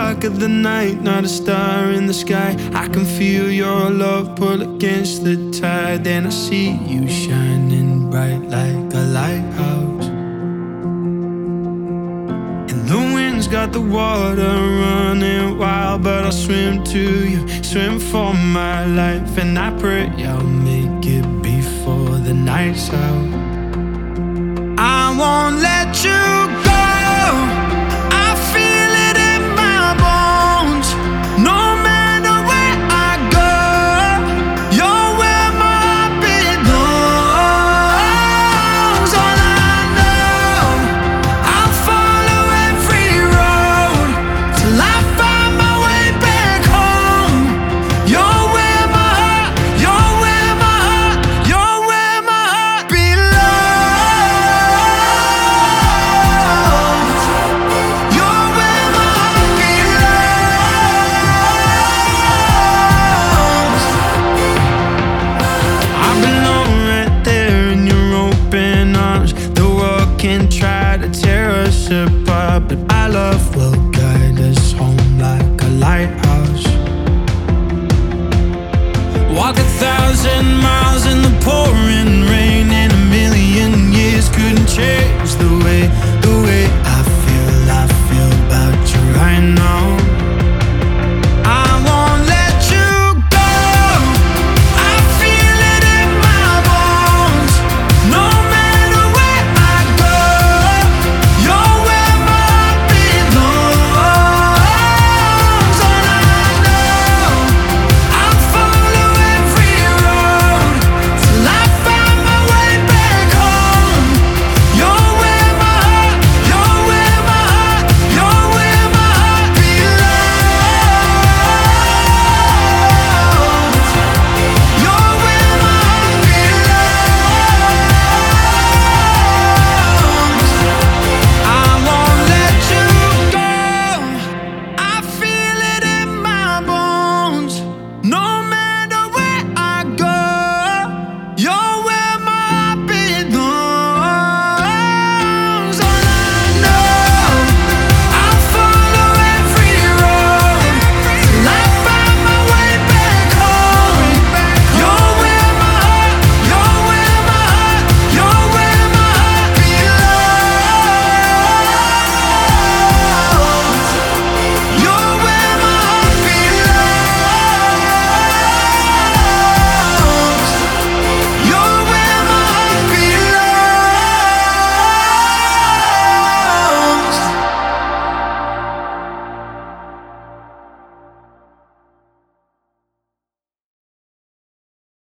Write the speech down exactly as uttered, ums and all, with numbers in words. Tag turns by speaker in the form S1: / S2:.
S1: dark of the night, not a star in the sky. I can feel your love pull against the tide. Then I see you shining bright like a lighthouse. And the wind's got the water running wild, but I'll swim to you, swim for my life. And I pray I'll make it before the night's out. I won't let you